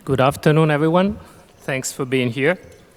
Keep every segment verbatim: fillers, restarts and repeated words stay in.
Good afternoon, everyone. Thanks for being here.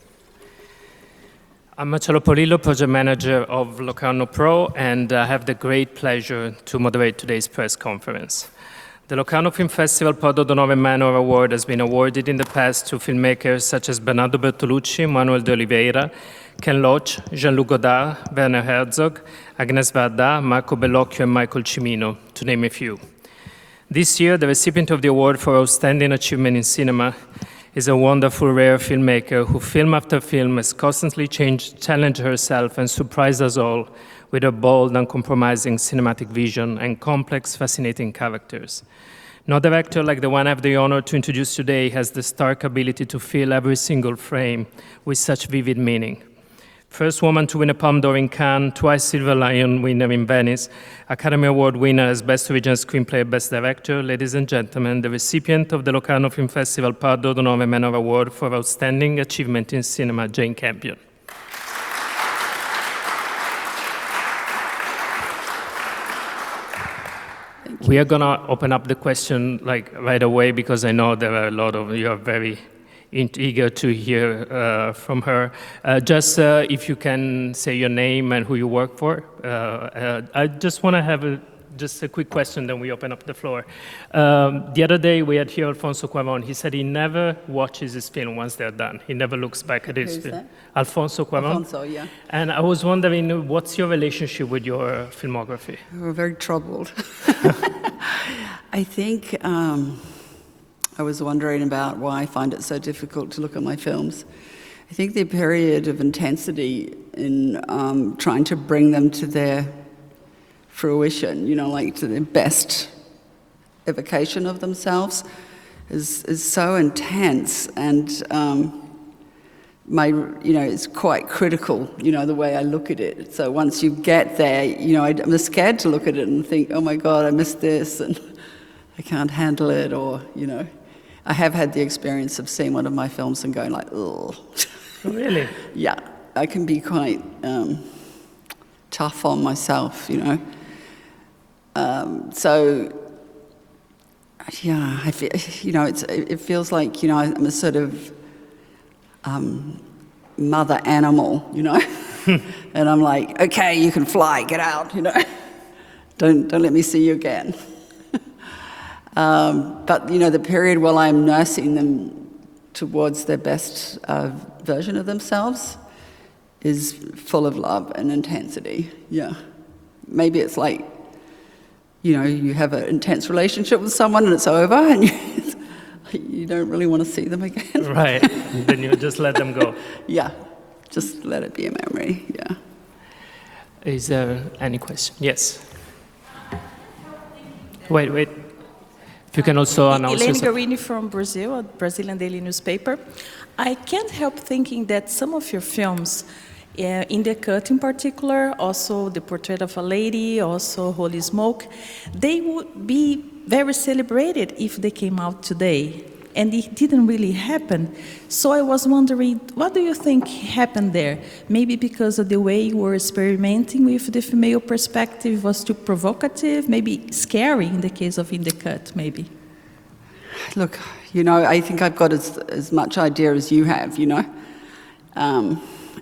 I'm Marcello Polillo, project manager of Locarno Pro, and I have the great pleasure to moderate today's press conference. The Locarno Film Festival Porto do Nove Manor Award has been awarded in the past to filmmakers such as Bernardo Bertolucci, Manuel de Oliveira, Ken Loach, Jean-Luc Godard, Werner Herzog, Agnès Varda, Marco Bellocchio, and Michael Cimino, to name a few. This year, the recipient of the award for Outstanding Achievement in Cinema is a wonderful, rare filmmaker who, film after film, has constantly changed, challenged herself, and surprised us all with her bold, uncompromising cinematic vision and complex, fascinating characters. No director like the one I have the honor to introduce today has the stark ability to fill every single frame with such vivid meaning. First woman to win a Palme d'Or in Cannes, twice Silver Lion winner in Venice, Academy Award winner as Best Original Screenplay, Best Director, ladies and gentlemen, the recipient of the Locarno Film Festival Porto do Nove Manor Award for Outstanding Achievement in Cinema, Jane Campion. We are gonna open up the question like right away because I know there are a lot of you are very eager to hear uh, from her. Uh, just uh, if you can say your name and who you work for. Uh, uh, I just want to have a, just a quick question, then we open up the floor. Um, the other day we had here Alfonso Cuarón. He said he never watches his film once they're done. He never looks back at his Who's film. that? Alfonso Cuarón. Alfonso, yeah. And I was wondering, what's your relationship with your filmography? We're very troubled. I think um, I was wondering about why I find it so difficult to look at my films. I think the period of intensity in um, trying to bring them to their fruition, you know, like to their best evocation of themselves, is is so intense, and um, my, you know, it's quite critical, you know, the way I look at it. So once you get there, you know, I'm scared to look at it and think, oh my God, I missed this, and I can't handle it, or, you know. I have had the experience of seeing one of my films and going like, ugh. Really? Yeah, I can be quite um, tough on myself, you know. Um, so, yeah, I feel, you know, it's, it feels like, you know, I'm a sort of um, mother animal, you know. And I'm like, okay, you can fly, get out, you know. Don't, don't let me see you again. Um, but, you know, the period while I'm nursing them towards their best uh, version of themselves is full of love and intensity, yeah. Maybe it's like, you know, you have an intense relationship with someone and it's over and you, you don't really want to see them again. Right, then you just let them go. Yeah, just let it be a memory, yeah. Is there any question? Yes. Wait, wait. If you can also announce Elaine yourself. Guarini from Brazil, a Brazilian daily newspaper. I can't help thinking that some of your films, uh, In the Cut in particular, also The Portrait of a Lady, also Holy Smoke, they would be very celebrated if they came out today. And it didn't really happen. So I was wondering, what do you think happened there? Maybe because of the way you were experimenting with the female perspective was too provocative, maybe scary in the case of In the Cut, maybe. Look, you know, I think I've got as, as much idea as you have, you know. Um,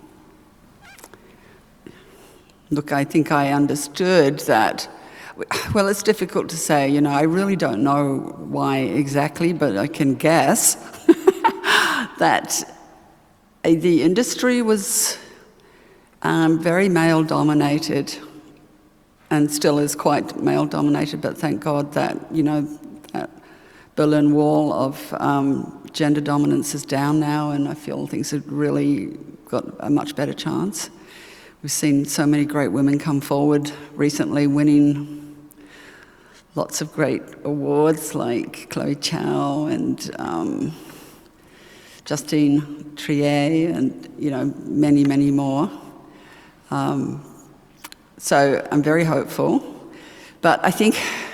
look, I think I understood that. Well, it's difficult to say, you know, I really don't know why exactly, but I can guess that the industry was um, very male-dominated and still is quite male-dominated, but thank God that, you know, that Berlin Wall of um, gender dominance is down now, and I feel things have really got a much better chance. We've seen so many great women come forward recently, winning lots of great awards like Chloe Chow and um, Justine Triet and, you know, many, many more. Um, so I'm very hopeful. But I think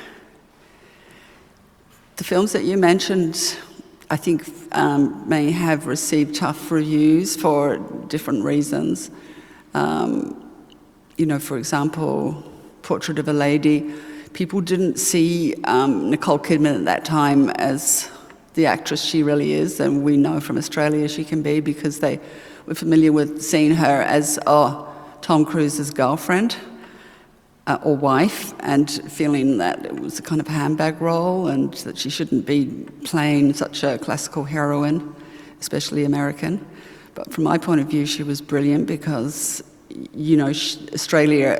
the films that you mentioned, I think um, may have received tough reviews for different reasons. Um, you know, for example, Portrait of a Lady, people didn't see um, Nicole Kidman at that time as the actress she really is, and we know from Australia she can be, because they were familiar with seeing her as oh, Tom Cruise's girlfriend uh, or wife, and feeling that it was a kind of handbag role and that she shouldn't be playing such a classical heroine, especially American. But from my point of view, she was brilliant because, you know, she, Australia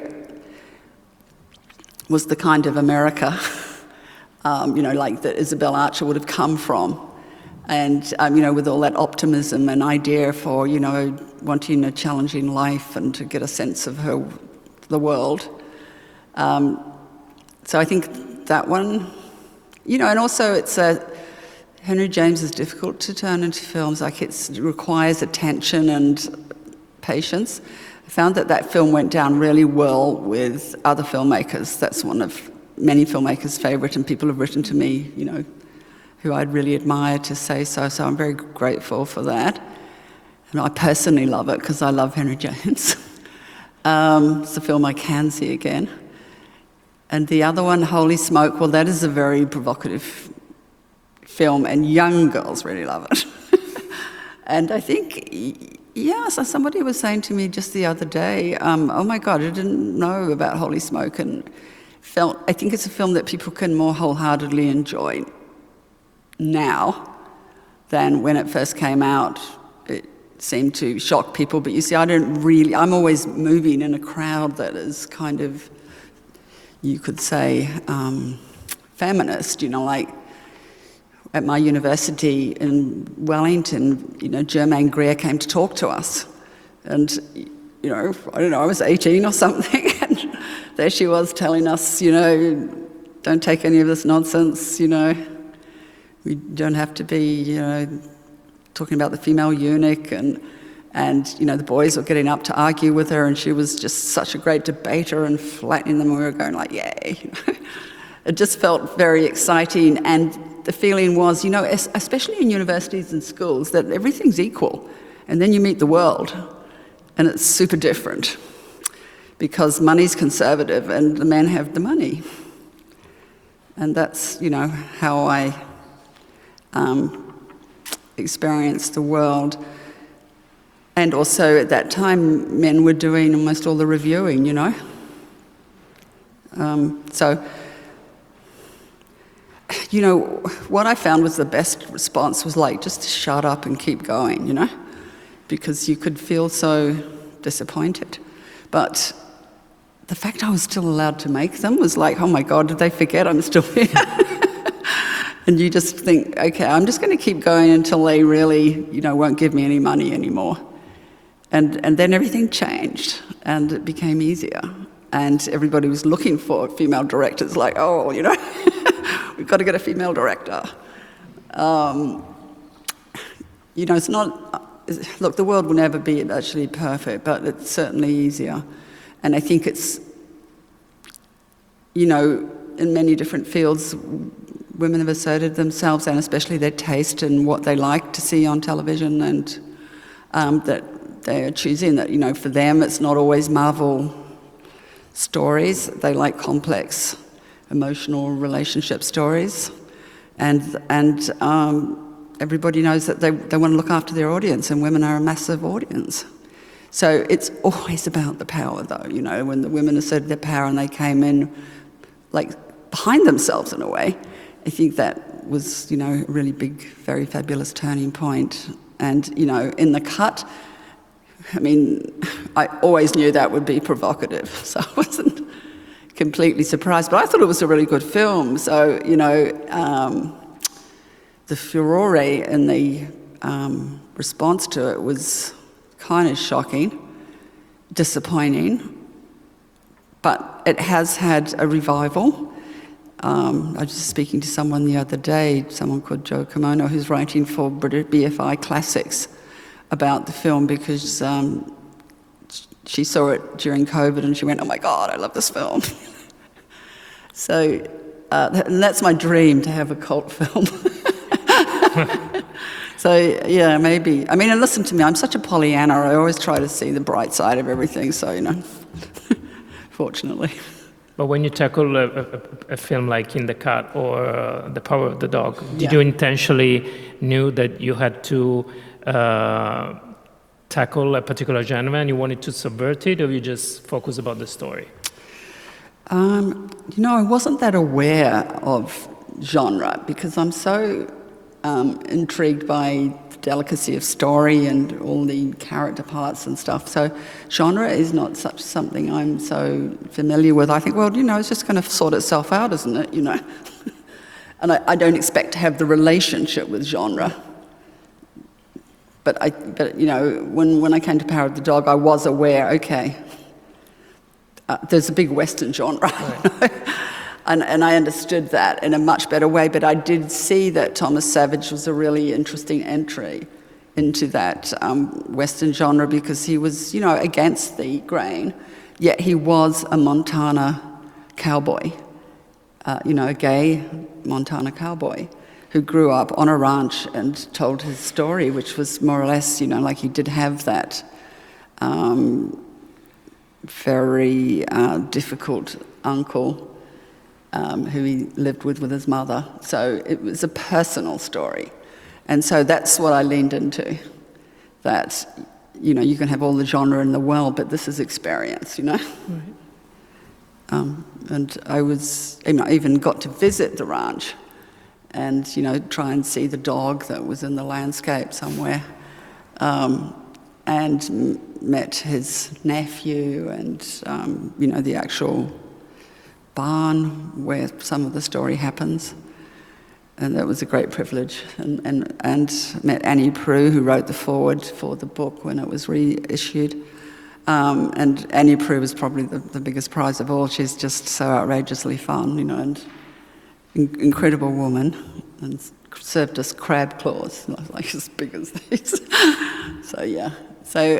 was the kind of America, um, you know, like that Isabel Archer would have come from. And, um, you know, with all that optimism and idea for, you know, wanting a challenging life and to get a sense of her, the world. Um, so I think that one, you know, and also it's a, Henry James is difficult to turn into films. Like it's, it requires attention and patience. I found that that film went down really well with other filmmakers. That's one of many filmmakers' favourite, and people have written to me, you know, who I'd really admire to say so. So I'm very grateful for that. And I personally love it because I love Henry James. um, it's a film I can see again. And the other one, Holy Smoke, well, that is a very provocative film, and young girls really love it. And I think, yeah, so somebody was saying to me just the other day, um, oh my God, I didn't know about Holy Smoke, and felt, I think it's a film that people can more wholeheartedly enjoy now than when it first came out. It seemed to shock people, but you see, I don't really, I'm always moving in a crowd that is kind of, you could say, um, feminist, you know, like at my university in Wellington, you know, Germaine Greer came to talk to us. And, you know, I don't know, I was eighteen or something, and there she was telling us, you know, don't take any of this nonsense, you know, we don't have to be, you know, talking about the female eunuch, and, and, you know, the boys were getting up to argue with her, and she was just such a great debater and flattening them, and we were going like, yay. You know? It just felt very exciting, and the feeling was, you know, especially in universities and schools, that everything's equal, and then you meet the world, and it's super different, because money's conservative, and the men have the money. And that's, you know, how I um, experienced the world. And also, at that time, men were doing almost all the reviewing, you know. Um, so, you know, what I found was the best response was like, just to shut up and keep going, you know, because you could feel so disappointed. But the fact I was still allowed to make them was like, oh my God, did they forget I'm still here? And you just think, okay, I'm just going to keep going until they really, you know, won't give me any money anymore. And and then everything changed, and it became easier. And everybody was looking for female directors, like, oh, you know, we've got to get a female director. Um, you know, it's not, look, the world will never be actually perfect, but it's certainly easier. And I think it's, you know, in many different fields, women have asserted themselves, and especially their taste and what they like to see on television, and um, that they're choosing that, you know, for them it's not always Marvel stories. They like complex emotional relationship stories, and and um, everybody knows that they, they want to look after their audience, and women are a massive audience. So it's always about the power, though, you know, when the women asserted their power and they came in like behind themselves in a way. I think that was, you know, a really big, very fabulous turning point. And, you know, in the cut, I mean, I always knew that would be provocative, so I wasn't completely surprised. But I thought it was a really good film. So, you know, um, the furore and the um, response to it was kind of shocking, disappointing, but it has had a revival. Um, I was just speaking to someone the other day, someone called Jo Kimono, who's writing for B F I Classics about the film, because um, she saw it during COVID and she went, oh my God, I love this film. So uh, and that's my dream, to have a cult film. So yeah, maybe. I mean, and listen to me, I'm such a Pollyanna, I always try to see the bright side of everything, so, you know, fortunately. But when you tackle a, a, a film like In the Cut or uh, The Power of the Dog, did Yeah. you intentionally knew that you had to uh, tackle a particular genre and you wanted to subvert it, or you just focus about the story? Um, you know, I wasn't that aware of genre because I'm so um, intrigued by the delicacy of story and all the character parts and stuff. So genre is not such something I'm so familiar with. I think, well, you know, it's just going to sort itself out, isn't it? You know, and I, I don't expect to have the relationship with genre. But I, but you know, when when I came to Power of the Dog, I was aware. Okay. Uh, there's a big Western genre, right. and, and I understood that in a much better way, but I did see that Thomas Savage was a really interesting entry into that um, Western genre because he was, you know, against the grain, yet he was a Montana cowboy, uh, you know, a gay Montana cowboy who grew up on a ranch and told his story, which was more or less, you know, like he did have that um, very uh, difficult uncle um, who he lived with with his mother. So it was a personal story. And so that's what I leaned into, that, you know, you can have all the genre in the world, but this is experience, you know? Right. Um, and I was, you know, I even got to visit the ranch and, you know, try and see the dog that was in the landscape somewhere. Um, and m- met his nephew and, um, you know, the actual barn where some of the story happens. And that was a great privilege. And, and, and met Annie Proulx, who wrote the foreword for the book when it was reissued. Um, and Annie Proulx was probably the, the biggest prize of all. She's just so outrageously fun, you know, and in- incredible woman. And served us crab claws, like as big as these. So, yeah. So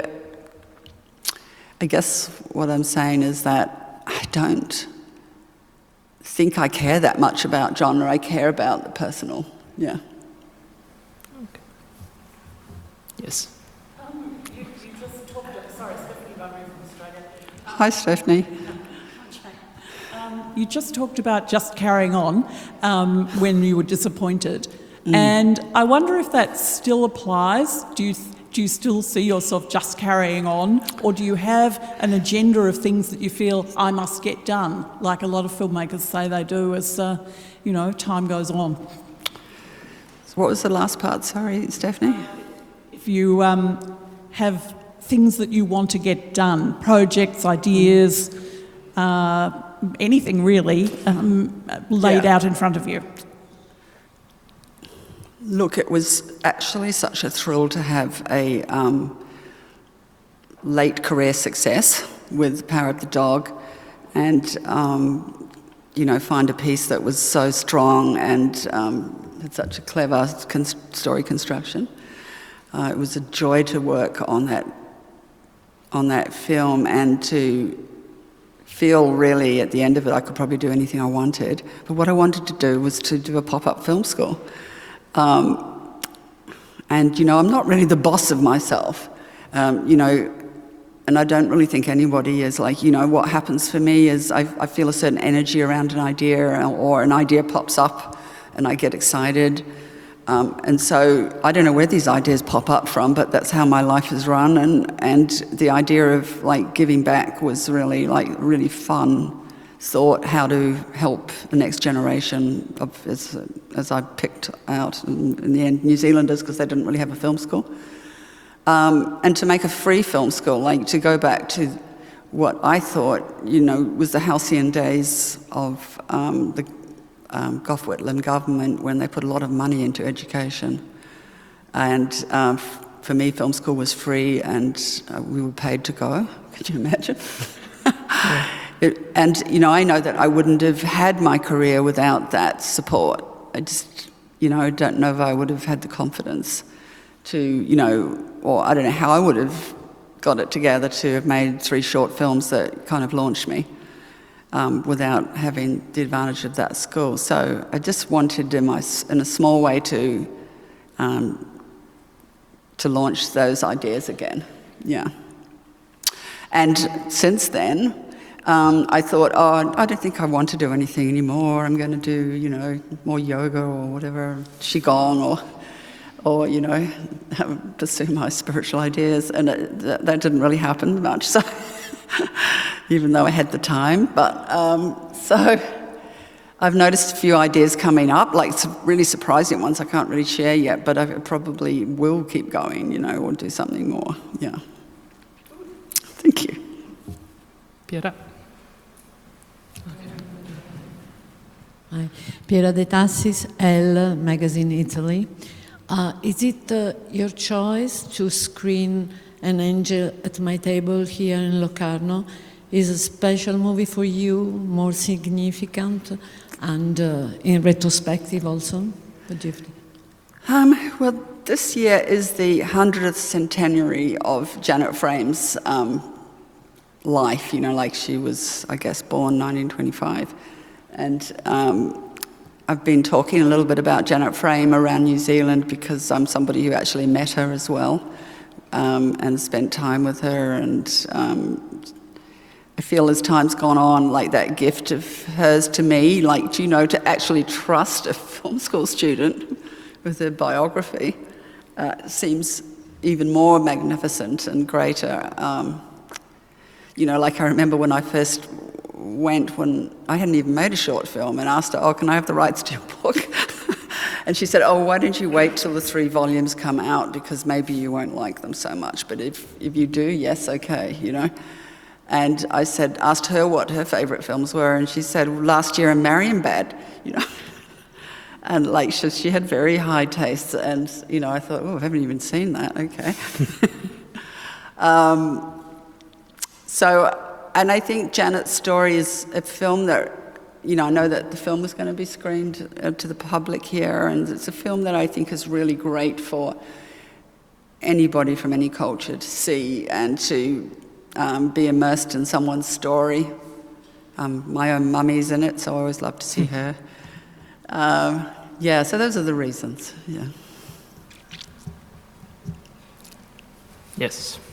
I guess what I'm saying is that I don't think I care that much about genre. I care about the personal, yeah. Okay. Yes. Um, you, you just talked, sorry, Stephanie Bunbury from Australia. Hi, Stephanie. Um, you just talked about just carrying on um, when you were disappointed. Mm. And I wonder if that still applies. Do you do you still see yourself just carrying on, or do you have an agenda of things that you feel I must get done, like a lot of filmmakers say they do as uh, you know time goes on? What was the last part? Sorry, Stephanie. If you um, have things that you want to get done, projects, ideas, uh, anything really um, laid Yeah. out in front of you. Look, it was actually such a thrill to have a um, late career success with Power of the Dog and, um, you know, find a piece that was so strong and um, had such a clever con- story construction. Uh, it was a joy to work on that, on that film and to feel really at the end of it I could probably do anything I wanted. But what I wanted to do was to do a pop-up film school. Um, and, you know, I'm not really the boss of myself, um, you know, and I don't really think anybody is. Like, you know, what happens for me is I, I feel a certain energy around an idea, or an idea pops up and I get excited. Um, and so I don't know where these ideas pop up from, but that's how my life is run. And, and the idea of, like, giving back was really, like, really fun thought, how to help the next generation of, as, as I picked out in, in the end, New Zealanders, because they didn't really have a film school. Um, and to make a free film school, like to go back to what I thought, you know, was the halcyon days of um, the um, Gough Whitlam government when they put a lot of money into education. And um, for me, film school was free and uh, we were paid to go. Could you imagine? Yeah. It, and, you know, I know that I wouldn't have had my career without that support. I just, you know, don't know if I would have had the confidence to, you know, or I don't know how I would have got it together to have made three short films that kind of launched me um, without having the advantage of that school. So I just wanted in, my, in a small way to, um, to launch those ideas again, yeah. And since then, um, I thought, oh, I don't think I want to do anything anymore. I'm going to do, you know, more yoga or whatever, qigong or, or you know, pursue my spiritual ideas. And it, that, that didn't really happen much, so even though I had the time. But um, so I've noticed a few ideas coming up, like some really surprising ones I can't really share yet, but I probably will keep going, you know, or do something more. Yeah. Thank you. Piera. Hi. Piera De Tassis, Elle Magazine Italy. Uh, is it uh, your choice to screen An Angel at My Table here in Locarno? Is a special movie for you, more significant, and uh, in retrospective also? What do you think? Um, well, this year is the hundredth centenary of Janet Frame's um, life, you know, like she was, I guess, born nineteen twenty-five. And um, I've been talking a little bit about Janet Frame around New Zealand because I'm somebody who actually met her as well um, and spent time with her. And um, I feel as time's gone on, like that gift of hers to me, like, you know, to actually trust a film school student with their biography uh, seems even more magnificent and greater. Um, you know, like I remember when I first went, when I hadn't even made a short film, and asked her, oh, can I have the rights to your book? And she said, oh, why don't you wait till the three volumes come out, because maybe you won't like them so much, but if, if you do, yes, okay, you know. And I said, asked her what her favourite films were, and she said, well, last year, A Marienbad, you know. And like, she, she had very high tastes, and, you know, I thought, oh, I haven't even seen that, okay. um, so, and I think Janet's Story is a film that, you know, I know that the film is going to be screened uh, to the public here, and it's a film that I think is really great for anybody from any culture to see and to um, be immersed in someone's story. Um, my own mummy's in it, so I always love to see her. Um, yeah, so those are the reasons, yeah. Yes.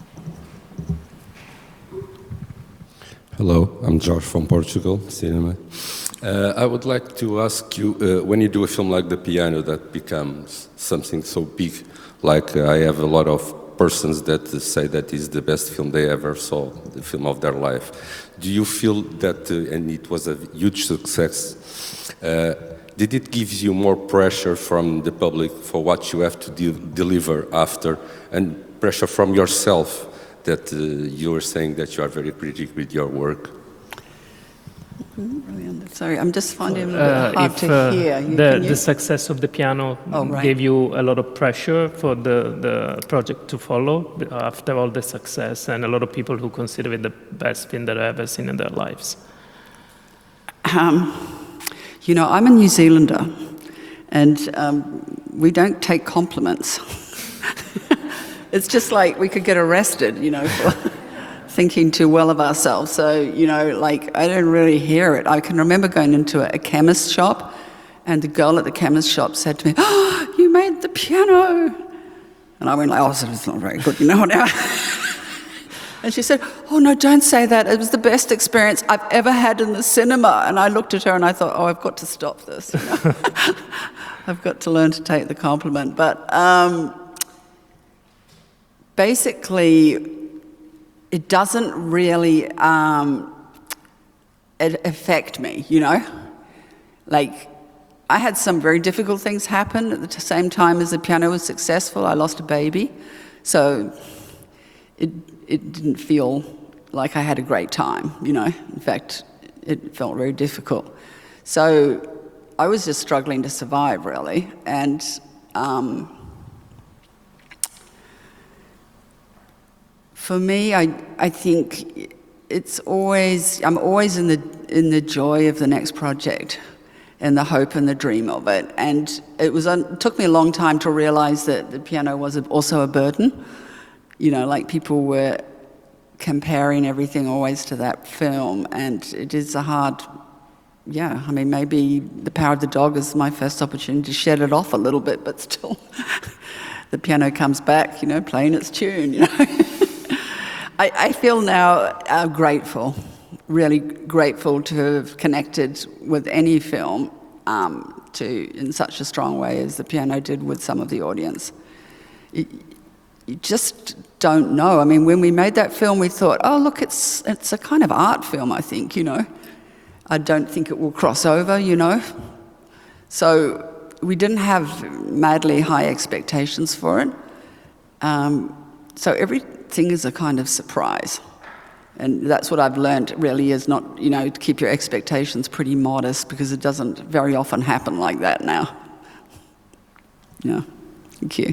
Hello, I'm George from Portugal, cinema. Uh, I would like to ask you, uh, when you do a film like The Piano that becomes something so big, like uh, I have a lot of persons that say that is the best film they ever saw, the film of their life. Do you feel that, uh, and it was a huge success, uh, did it give you more pressure from the public for what you have to de deliver after, and pressure from yourself? That uh, you were saying that you are very critical with your work. Sorry, I'm just finding it a Uh, bit hard if to uh, hear. You, the, can you- the success of the piano Oh, right. gave you a lot of pressure for the, the project to follow after all the success, and a lot of people who consider it the best film that I've ever seen in their lives. Um, you know, I'm a New Zealander, and um, we don't take compliments. It's just like we could get arrested, you know, for thinking too well of ourselves. So, you know, like, I don't really hear it. I can remember going into a, a chemist shop, and the girl at the chemist shop said to me, oh, you made The Piano. And I went like, oh, so it's not very good, you know, whatever. And she said, oh, no, don't say that. It was the best experience I've ever had in the cinema. And I looked at her and I thought, oh, I've got to stop this. You know? I've got to learn to take the compliment. But um, basically, it doesn't really um, it affect me, you know? Like, I had some very difficult things happen at the same time as The Piano was successful. I lost a baby. So it, it didn't feel like I had a great time, you know? In fact, it felt very difficult. So I was just struggling to survive, really. And um, for me, I, I think it's always, I'm always in the, in the joy of the next project and the hope and the dream of it. And it, was, it took me a long time to realize that The Piano was also a burden. You know, like, people were comparing everything always to that film, and it is a hard, yeah, I mean, maybe The Power of the Dog is my first opportunity to shed it off a little bit, but still, The Piano comes back, you know, playing its tune, you know. I, I feel now uh, grateful really grateful to have connected with any film um, to in such a strong way as The Piano did with some of the audience. You, you just don't know. I mean, when we made that film, we thought, oh, look, it's it's a kind of art film, I think, you know. I don't think it will cross over, you know. So we didn't have madly high expectations for it. Um, so everything is a kind of surprise. And that's what I've learned really is not, you know, to keep your expectations pretty modest because it doesn't very often happen like that now. Yeah, thank you.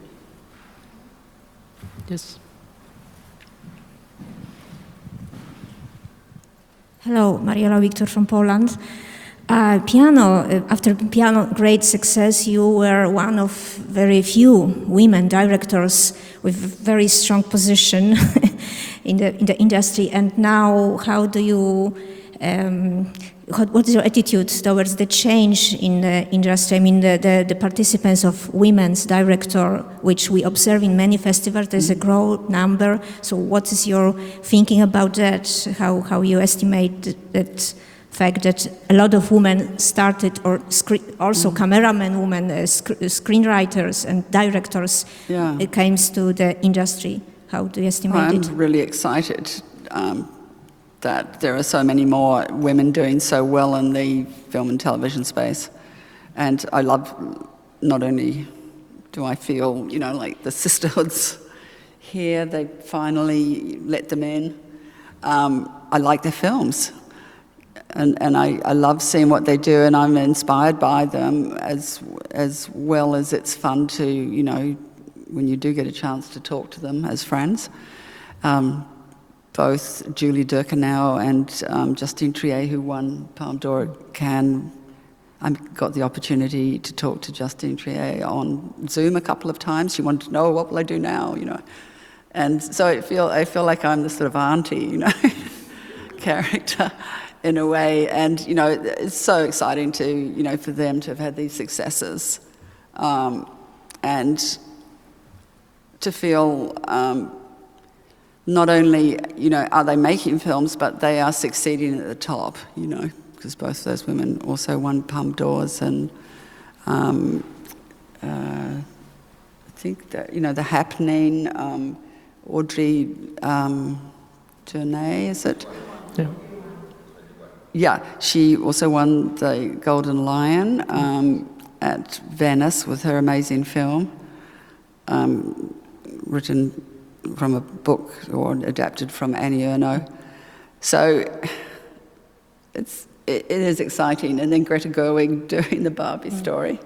Yes. Hello, Mariola Victor from Poland. Uh, piano, uh, after Piano great success, you were one of very few women directors with very strong position in the in the industry. And now, how do you? Um, what, what is your attitude towards the change in the industry? I mean, the, the, the participants of women's director, which we observe in many festivals, there's a growth number. So, what is your thinking about that? How how you estimate that? Fact that a lot of women started, or scre- also mm. cameramen, women, uh, sc- screenwriters and directors yeah. it comes to the industry. How do you estimate I'm it? I'm really excited um, that there are so many more women doing so well in the film and television space. And I love, not only do I feel, you know, like the sisterhoods here, they finally let them in. Um, I like their films. And, and I, I love seeing what they do, and I'm inspired by them as as well as it's fun to, you know, when you do get a chance to talk to them as friends. Um, both Julie Durkanau and um, Justine Triet, who won Palme d'Or at Cannes, I got the opportunity to talk to Justine Triet on Zoom a couple of times. She wanted to know, what will I do now, you know? And so I feel I feel like I'm the sort of auntie, you know, character. In a way, and you know, it's so exciting to, you know, for them to have had these successes, um, and to feel um, not only, you know, are they making films, but they are succeeding at the top, you know, because both those women also won Palme d'Ors, and um, uh, I think that, you know, The Happening, um, Audrey um, Tournay, is it? Yeah. Yeah, she also won the Golden Lion um, at Venice with her amazing film, um, written from a book or adapted from Annie Ernaux. So it's, it, it is exciting. And then Greta Gerwig doing the Barbie mm. story.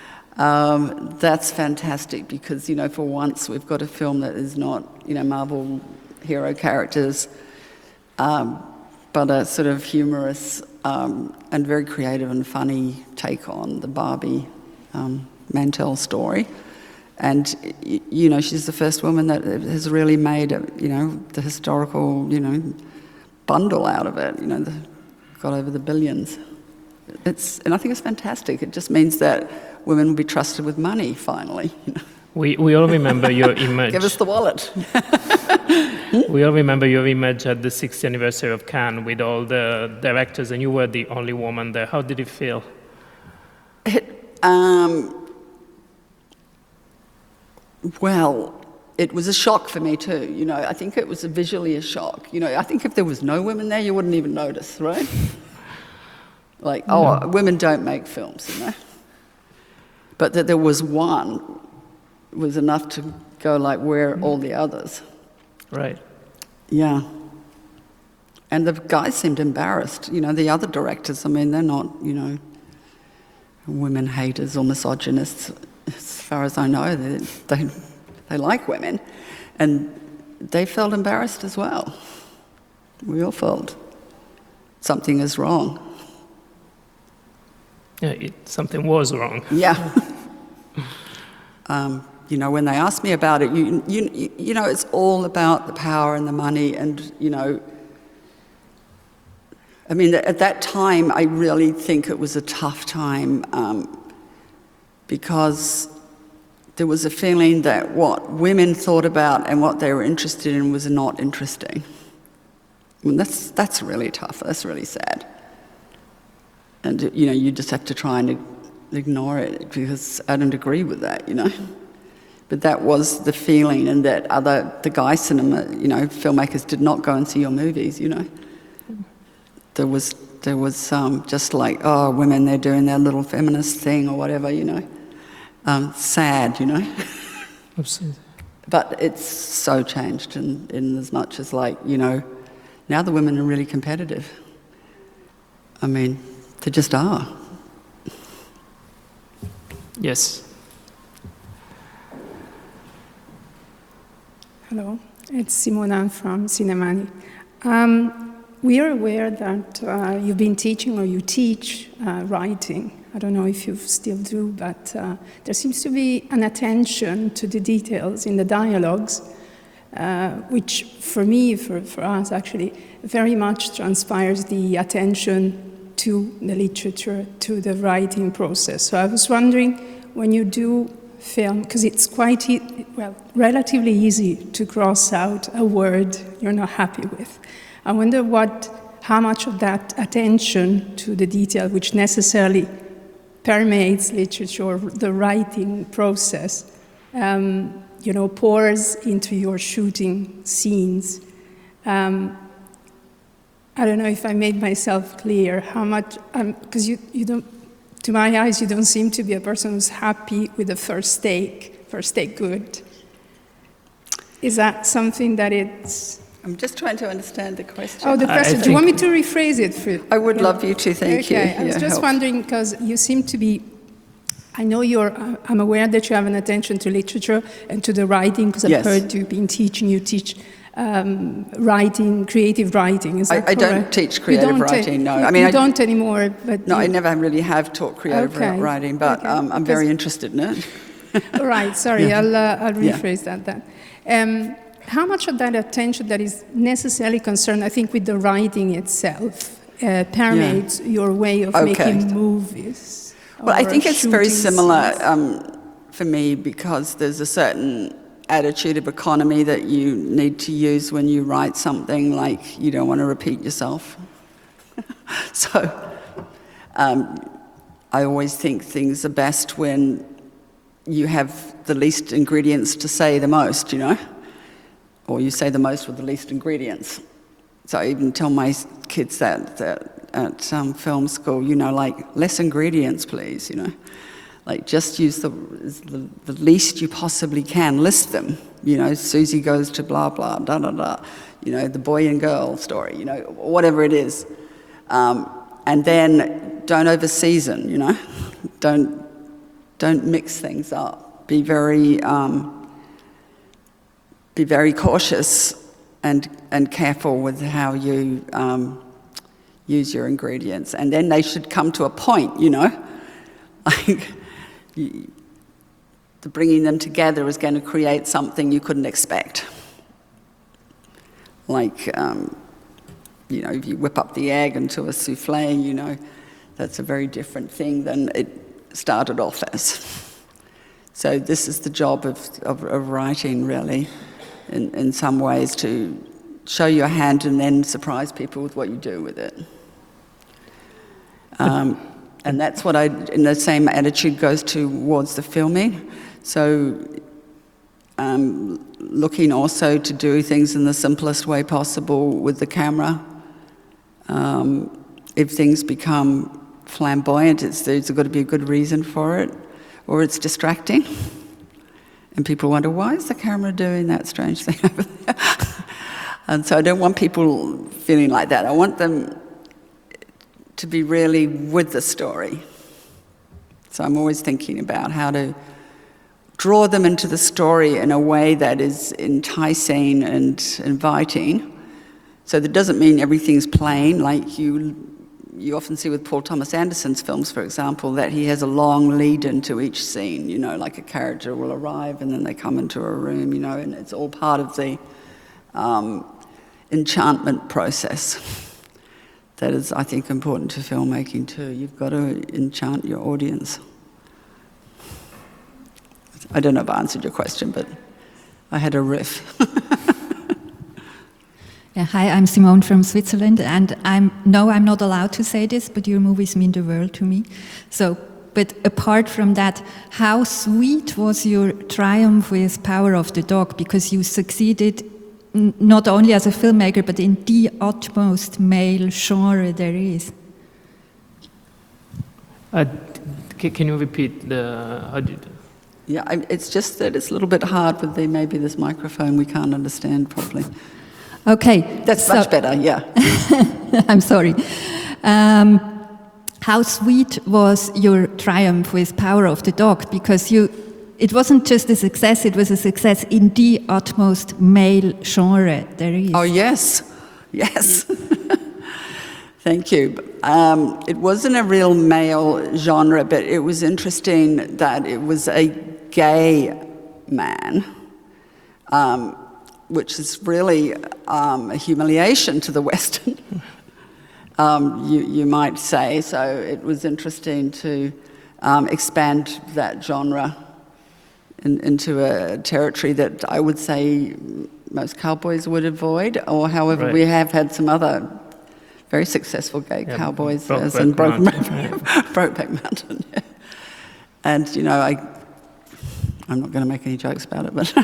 Um, that's fantastic because, you know, for once we've got a film that is not, you know, Marvel hero characters, um, but a sort of humorous um, and very creative and funny take on the Barbie um, Mantel story. And, you know, she's the first woman that has really made, a, you know, the historical, you know, bundle out of it, you know, the, got over the billions. It's, and I think it's fantastic. It just means that women will be trusted with money, finally. You know? We, we all remember your image. Give us the wallet. We all remember your image at the sixtieth anniversary of Cannes with all the directors, and you were the only woman there. How did it feel? It, um, well, it was a shock for me too. You know, I think it was a visually a shock. You know, I think if there was no women there, you wouldn't even notice, right? Like, oh, no. Women don't make films, you know. But that there was one was enough to go like, where are all the others? Right. Yeah. And the guys seemed embarrassed. You know, the other directors, I mean, they're not, you know, women haters or misogynists. As far as I know, they, they, they like women. And they felt embarrassed as well. We all felt something is wrong. Yeah, it, something was wrong. Yeah. um, You know, when they ask me about it, you, you, you know, it's all about the power and the money and, you know, I mean, at that time, I really think it was a tough time um, because there was a feeling that what women thought about and what they were interested in was not interesting. mean, that's, that's really tough. That's really sad. And, you know, you just have to try and ignore it because I don't agree with that, you know. But that was the feeling, and that other, the guy cinema, you know, filmmakers did not go and see your movies, you know. There was, there was um, just like, oh, women, they're doing their little feminist thing or whatever, you know. Um, sad, you know. Absolutely. But it's so changed in, in as much as, like, you know, now the women are really competitive. I mean, they just are. Yes. Hello, it's Simona from Cinemani. Um, we are aware that uh, you've been teaching or you teach uh, writing. I don't know if you still do, but uh, there seems to be an attention to the details in the dialogues, uh, which for me, for, for us actually, very much transpires the attention to the literature, to the writing process. So I was wondering, when you do film, because it's quite, e well, relatively easy to cross out a word you're not happy with. I wonder what, how much of that attention to the detail, which necessarily permeates literature, the writing process, um, you know, pours into your shooting scenes. Um, I don't know if I made myself clear how much, because um, you, you don't, to my eyes, you don't seem to be a person who's happy with the first take, first take good. Is that something that it's... I'm just trying to understand the question. Oh, the question. I Do you want me think- to rephrase it for you? I would love you to, thank you. Okay, I was Yeah, just help. wondering, because you seem to be, I know you're, uh, I'm aware that you have an attention to literature and to the writing, because I've Yes. heard you've been teaching, you teach um, writing, creative writing, is that I, I don't correct? teach You creative don't ta- writing, no. You, I mean, you I, don't anymore, but no, you, I never really have taught creative Okay, writing, but okay, um, I'm very because- interested in it. All right, sorry, Yeah. I'll, uh, I'll Yeah. rephrase that then. Um, how much of that attention that is necessarily concerned, I think, with the writing itself, uh, permeates your way of Okay. making movies? Well, I or think it's very shooting similar scenes? um, for me, because there's a certain attitude of economy that you need to use when you write something, like you don't want to repeat yourself. So um, I always think things are best when you have the least ingredients to say the most, you know? Or you say the most with the least ingredients. So I even tell my kids that, that at um, film school, you know, like, less ingredients, please, you know? Like, just use the, the, the least you possibly can. List them, you know, Susie goes to blah, blah, da, da, da. You know, the boy and girl story, you know, whatever it is. Um, and then don't over-season, you know? Don't, don't mix things up. Be very... Um, be very cautious and, and careful with how you um, use your ingredients. And then they should come to a point, you know? Like, you, the bringing them together is going to create something you couldn't expect. Like, um, you know, if you whip up the egg into a souffle, you know, that's a very different thing than it started off as. So this is the job of, of, of writing, really. In, in some ways, to show your hand and then surprise people with what you do with it. Um, and that's what I, in the same attitude, goes towards the filming. So um, looking also to do things in the simplest way possible with the camera. Um, if things become flamboyant, it's, there's got to be a good reason for it, or it's distracting. And people wonder, why is the camera doing that strange thing over there? And so I don't want people feeling like that. I want them to be really with the story. So I'm always thinking about how to draw them into the story in a way that is enticing and inviting. So that doesn't mean everything's plain, like you you often see with Paul Thomas Anderson's films, for example, that he has a long lead into each scene, you know, like a character will arrive and then they come into a room, you know, and it's all part of the um, enchantment process. That is, I think, important to filmmaking too. You've got to enchant your audience. I don't know if I answered your question, but I had a riff. Yeah, hi, I'm Simone from Switzerland, and I'm no, I'm not allowed to say this, but your movies mean the world to me. So, but apart from that, how sweet was your triumph with Power of the Dog? Because you succeeded n- not only as a filmmaker, but in the utmost male genre there is. Uh, c- can you repeat the? How did? Yeah, I, it's just that it's a little bit hard with the, maybe this microphone we can't understand properly. Okay, That's so- much better, yeah. I'm sorry. Um, how sweet was your triumph with Power of the Dog? Because you, it wasn't just a success, it was a success in the utmost male genre there is. Oh, yes, yes. Thank you. Um, it wasn't a real male genre, but it was interesting that it was a gay man, um, which is really um, a humiliation to the Western, um, you, you might say. So it was interesting to um, expand that genre in, into a territory that I would say most cowboys would avoid, or however, Right. we have had some other very successful gay Yeah, cowboys, Brokeback as in Broke- Mountain. Brokeback Mountain. Yeah. And, you know, I, I'm not going to make any jokes about it, but,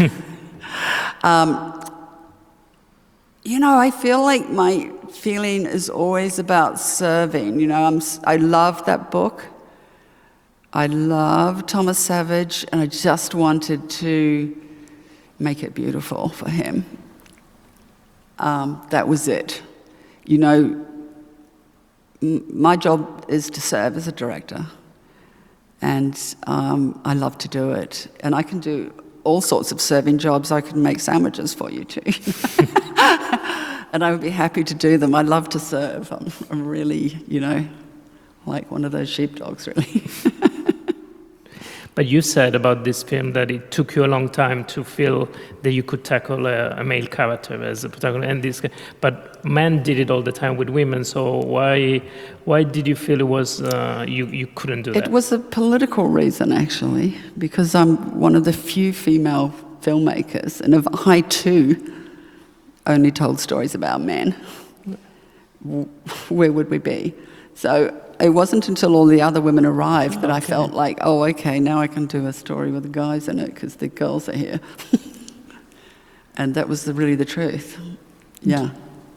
um, you know, I feel like my feeling is always about serving. You know, I'm, s- I love that book. I love Thomas Savage, and I just wanted to make it beautiful for him. Um, that was it. You know, m- my job is to serve as a director, and um, I love to do it. And I can do all sorts of serving jobs. I can make sandwiches for you too. And I would be happy to do them. I love to serve. I'm, I'm really, you know, like one of those sheepdogs, really. But you said about this film that it took you a long time to feel that you could tackle a, a male character as a protagonist, and this, but men did it all the time with women. So why, why did you feel it was uh, you you couldn't do that? It was a political reason, actually, because I'm one of the few female filmmakers, and if I too only told stories about men, w- where would we be? So it wasn't until all the other women arrived that I felt like, oh, okay, now I can do a story with the guys in it because the girls are here. And that was the, really the truth. Yeah.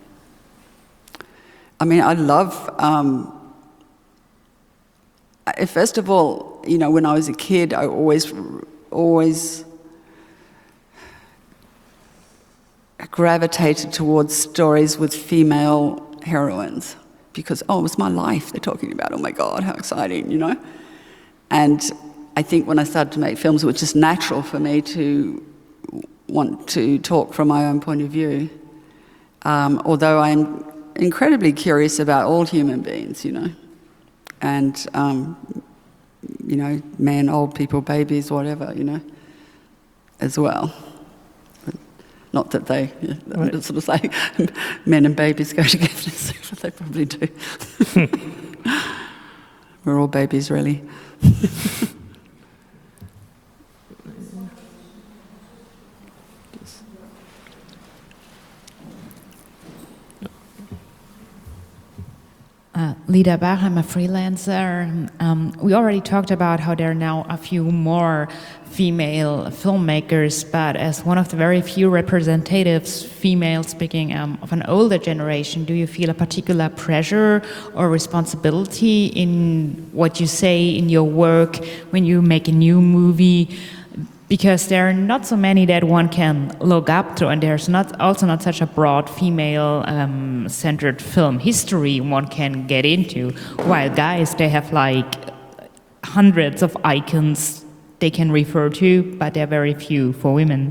I mean, I love, um, I- first of all, you know, when I was a kid, I always, always gravitated towards stories with female heroines because, oh, it was my life they're talking about. Oh my God, how exciting, you know? And I think when I started to make films, it was just natural for me to want to talk from my own point of view. Um, although I'm incredibly curious about all human beings, you know, and, um, you know, men, old people, babies, whatever, you know, as well. But not that they, yeah, Right. I'm sort of say men and babies go together, but they probably do. We're all babies, really. Uh, Lida Bach, I'm a freelancer. Um, we already talked about how there are now a few more female filmmakers, but as one of the very few representatives, female speaking um, of an older generation, do you feel a particular pressure or responsibility in what you say in your work when you make a new movie? Because there are not so many that one can look up to, and there's not also not such a broad female-centered um, film history one can get into. While guys, they have like hundreds of icons they can refer to, but there are very few for women.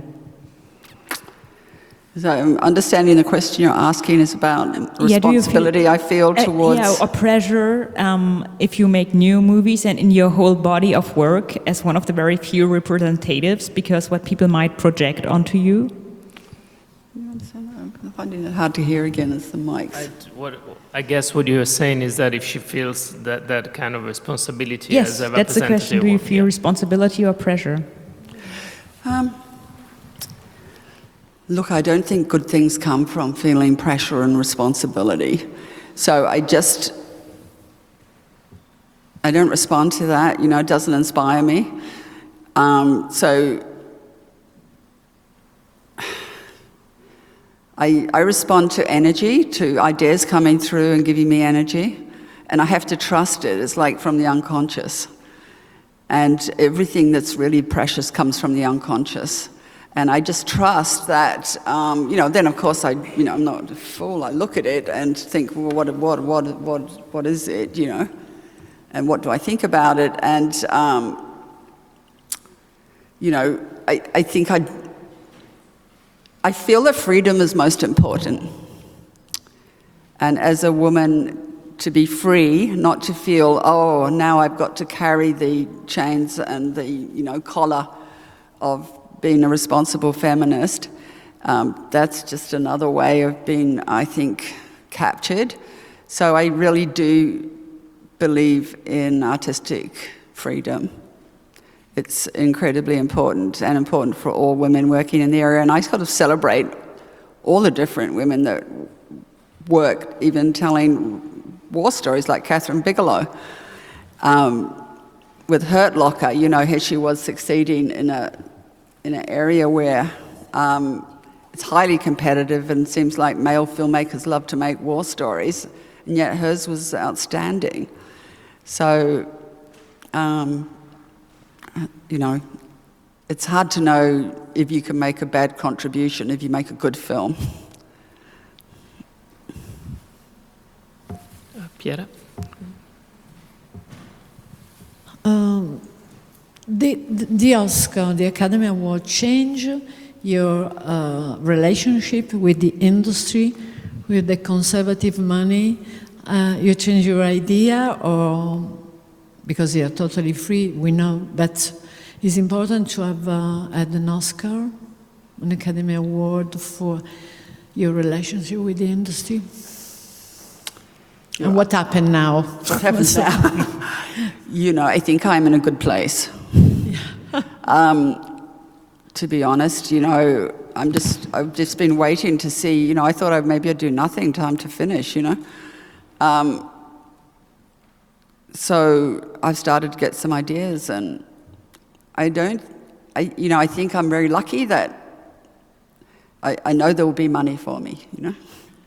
So um, understanding the question you're asking is about Yeah, do you feel- responsibility I feel Uh, towards... yeah, or pressure um, if you make new movies and in your whole body of work as one of the very few representatives, because what people might project onto you. I'm finding it hard to hear again as the mics. I, what, I guess what you're saying is that if she feels that, that kind of responsibility Yes, as a that's the representative question. Do you of- feel yeah. responsibility or pressure? Um, Look, I don't think good things come from feeling pressure and responsibility. So I just, I don't respond to that, you know, it doesn't inspire me. Um, so I, I respond to energy, to ideas coming through and giving me energy, and I have to trust it. It's like from the unconscious. And everything that's really precious comes from the unconscious. And I just trust that, um, you know, then of course I, you know, I'm not a fool. I look at it and think, well, what, what, what, what, what is it, you know? And what do I think about it? And, um, you know, I, I think I, I feel that freedom is most important. And as a woman, to be free, not to feel, oh, now I've got to carry the chains and the, you know, collar of being a responsible feminist, um, that's just another way of being, I think, captured. So I really do believe in artistic freedom. It's incredibly important and important for all women working in the area. And I sort of celebrate all the different women that work, even telling war stories like Catherine Bigelow. Um, with Hurt Locker, you know, here she was succeeding in a in an area where um, it's highly competitive and seems like male filmmakers love to make war stories, and yet hers was outstanding. So, um, you know, it's hard to know if you can make a bad contribution if you make a good film. Uh, Piera? Um, the, the, the Oscar, the Academy Award, change your uh, relationship with the industry, with the conservative money? Uh, you change your idea, or because you're totally free, we know, but it's important to have uh, had an Oscar, an Academy Award for your relationship with the industry? Yeah. And what happened now? What happens now? You know, I think I'm in a good place. Yeah. um, to be honest, you know, I'm just, I've just been waiting to see, you know, I thought I'd maybe I'd do nothing, time to finish, you know. Um, so I've started to get some ideas, and I don't, I, you know, I think I'm very lucky that I, I know there will be money for me, you know.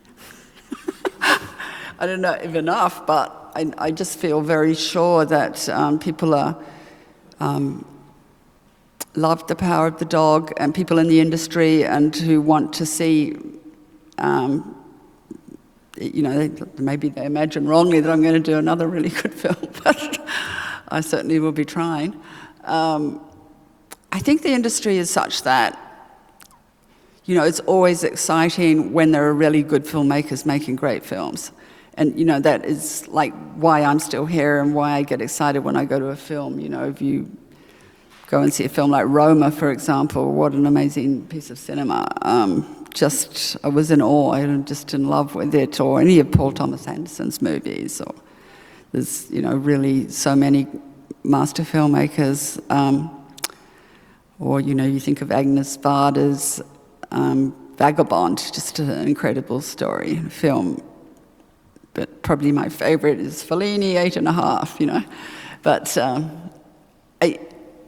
I don't know if enough, but I, I just feel very sure that um, people are um, love the power of the dog, and people in the industry and who want to see, um, you know, they, maybe they imagine wrongly that I'm going to do another really good film, but I certainly will be trying. Um, I think the industry is such that, you know, it's always exciting when there are really good filmmakers making great films. And, you know, that is like why I'm still here and why I get excited when I go to a film. You know, if you go and see a film like Roma, for example, what an amazing piece of cinema. Um, just, I was in awe, I'm just in love with it, or any of Paul Thomas Anderson's movies. Or there's, you know, really so many master filmmakers. Um, or, you know, you think of Agnes Varda's um, Vagabond, just an incredible story, film. But probably my favorite is Fellini, Eight and a Half, you know. But um, I,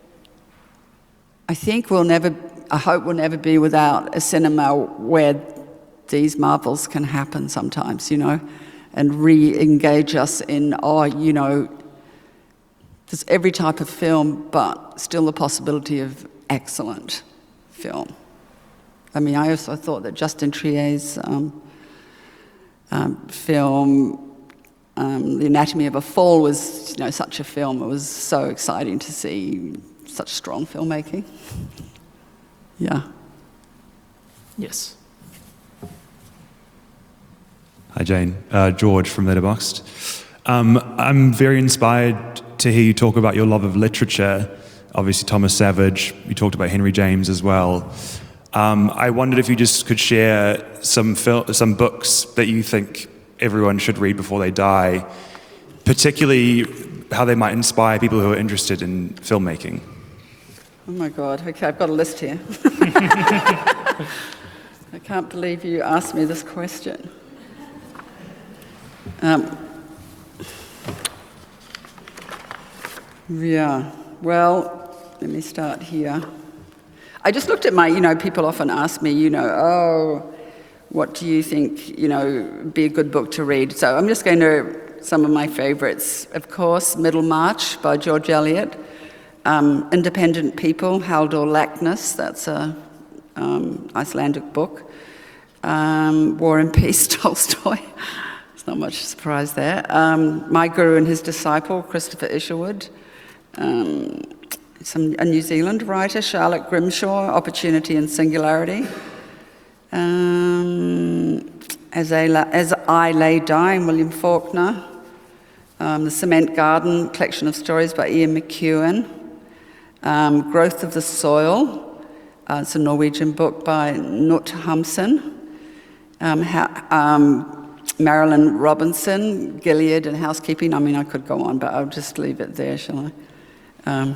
I think we'll never, I hope we'll never be without a cinema where these marvels can happen sometimes, you know, and re-engage us in, oh, you know, there's every type of film, but still the possibility of excellent film. I mean, I also thought that Justin Trier's um, Um, film, um, The Anatomy of a Fall was, you know, such a film. It was so exciting to see such strong filmmaking. Yeah. Yes. Hi, Jane. Uh, George from Letterboxd. Um, I'm very inspired to hear you talk about your love of literature. Obviously, Thomas Savage. You talked about Henry James as well. Um, I wondered if you just could share some fil- some books that you think everyone should read before they die, particularly how they might inspire people who are interested in filmmaking. Oh my God, okay, I've got a list here. I can't believe you asked me this question. Um, yeah, well, let me start here. I just looked at my, you know, people often ask me, you know, oh, what do you think, you know, be a good book to read? So I'm just going to, some of my favorites, of course, Middlemarch by George Eliot, um, Independent People, Halldór Laxness, that's a um, Icelandic book, um, War and Peace, Tolstoy, there's not much surprise there, um, My Guru and His Disciple, Christopher Isherwood, um, some, a New Zealand writer, Charlotte Grimshaw, Opportunity and Singularity, um, As I, La- As I Lay Dying, William Faulkner, um, The Cement Garden, collection of stories by Ian McEwan, um, Growth of the Soil, uh, it's a Norwegian book by Knut Hamsun, um, ha- um, Marilyn Robinson, Gilead and Housekeeping. I mean, I could go on, but I'll just leave it there, shall I? Um,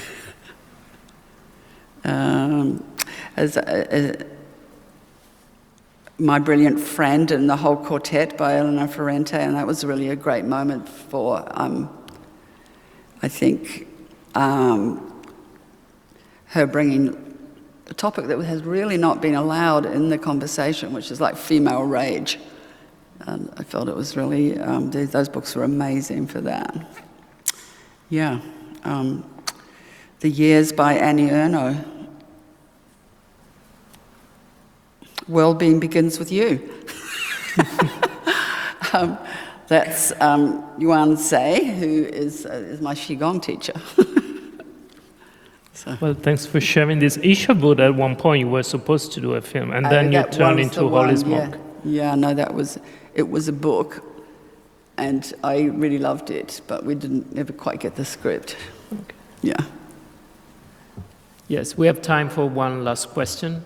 um, as a, a, My Brilliant Friend and the Whole Quartet by Elena Ferrante, and that was really a great moment for, um, I think, um, her bringing a topic that has really not been allowed in the conversation, which is like female rage. And I felt it was really, um, th- those books were amazing for that. Yeah. Um, The Years by Annie Ernaux. Well-being begins with you. um, that's um, Yuan Tse, who is, uh, is my Qigong teacher. so. Well, thanks for sharing this. Isherwood, at one point, you were supposed to do a film, and then Uh, you that turned was into the Holy one, Smoke. Yeah. yeah, no, that was, it was a book, and I really loved it, but we didn't ever quite get the script. Okay. Yeah. Yes, we have time for one last question.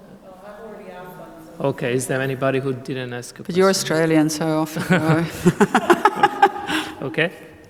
Okay, is there anybody who didn't ask a But question? you're Australian, so off you go. Okay.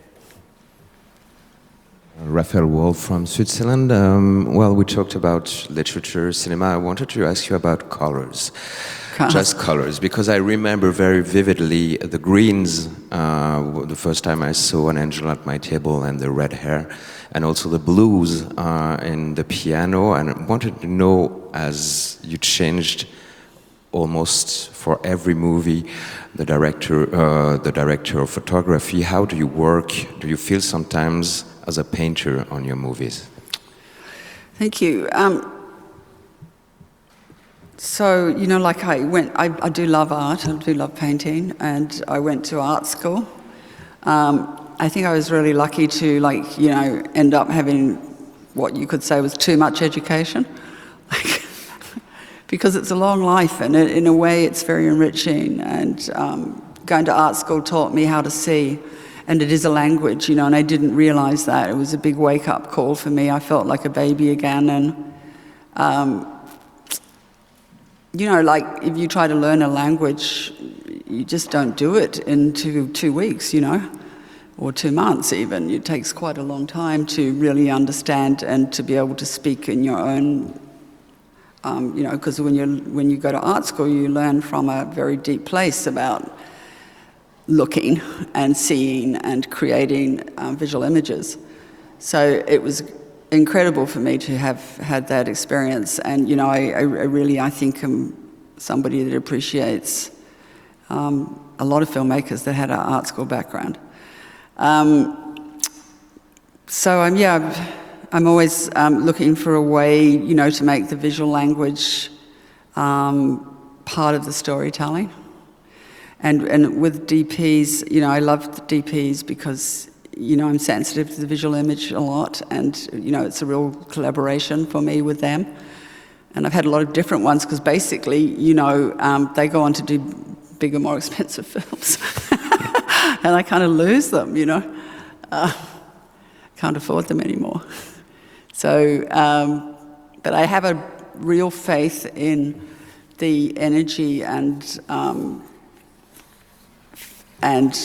Raphael Wolf from Switzerland. Um, well, we talked about literature, cinema. I wanted to ask you about colors. Just colors, because I remember very vividly the greens, uh, the first time I saw An Angel at My Table, and the red hair, and also the blues uh, in the piano. And I wanted to know, as you changed almost for every movie, the director, uh, the director of photography, how do you work? Do you feel sometimes as a painter on your movies? Thank you. Um, so, you know, like I went, I, I do love art, I do love painting, and I went to art school. Um, I think I was really lucky to, like, you know, end up having what you could say was too much education. Because it's a long life, and in a way it's very enriching, and um, going to art school taught me how to see, and it is a language, you know, and I didn't realize that. It was a big wake-up call for me. I felt like a baby again, and um, you know, like if you try to learn a language, you just don't do it in two, two weeks, you know, or two months even. It takes quite a long time to really understand and to be able to speak in your own Um, you know, because when you when you go to art school, you learn from a very deep place about looking and seeing and creating um, visual images. So it was incredible for me to have had that experience, and you know, I, I really I think am somebody that appreciates um, a lot of filmmakers that had an art school background. Um, so I'm yeah. I'm always um, looking for a way, you know, to make the visual language um, part of the storytelling. And and with D Ps, you know, I love the D Ps because, you know, I'm sensitive to the visual image a lot, and, you know, it's a real collaboration for me with them. And I've had a lot of different ones because basically, you know, um, they go on to do bigger, more expensive films. And I kind of lose them, you know. Uh, can't afford them anymore. So, um, but I have a real faith in the energy and um, and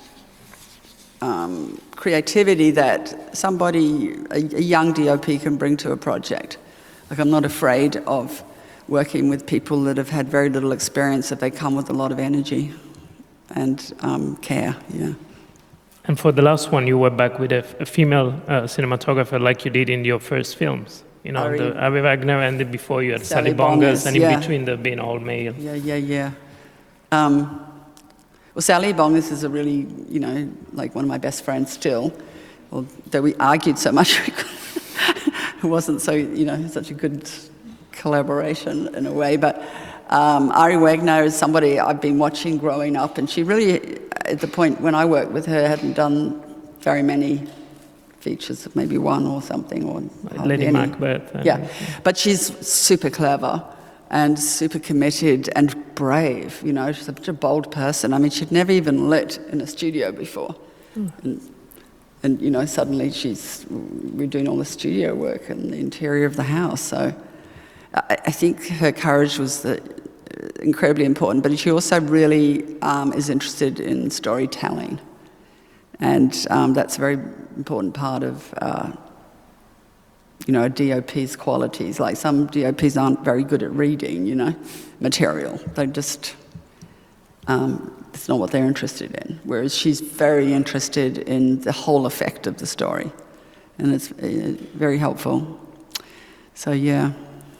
um, creativity that somebody, a, a young D O P, can bring to a project. Like, I'm not afraid of working with people that have had very little experience if they come with a lot of energy and um, care, yeah. And for the last one, you were back with a, a female uh, cinematographer like you did in your first films. You know, Ari- the Ari Wagner, and then before you had Sally Sally Bongers, Bongers, and in yeah. between there being all male. Yeah, yeah, yeah. Um, well, Sally Bongers is a really, you know, like one of my best friends still, although we argued so much. It wasn't so, you know, such a good collaboration in a way. But um, Ari Wagner is somebody I've been watching growing up, and she really, at the point when I worked with her, hadn't done very many features, maybe one or something, or Lady any. Macbeth. and- Yeah, but she's super clever and super committed and brave. You know, she's such a bold person. I mean, she'd never even lit in a studio before, and, and you know, suddenly she's we're doing all the studio work and the interior of the house. So, I, I think her courage was the, incredibly important. But she also really um, is interested in storytelling, and um, that's a very important part of. Uh, you know, a D O P's qualities. Like some D O Ps aren't very good at reading, you know, material. They just, um, it's not what they're interested in. Whereas she's very interested in the whole effect of the story. And it's uh, very helpful. So, yeah.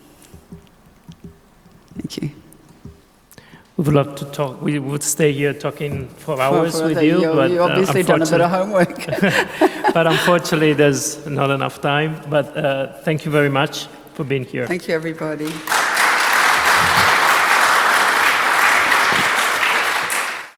Thank you. We would love to talk. We would stay here talking for hours For- for with the- you, you but you uh, obviously done a bit of unfortunately- homework. but unfortunately, there's not enough time. But uh, thank you very much for being here. Thank you, everybody.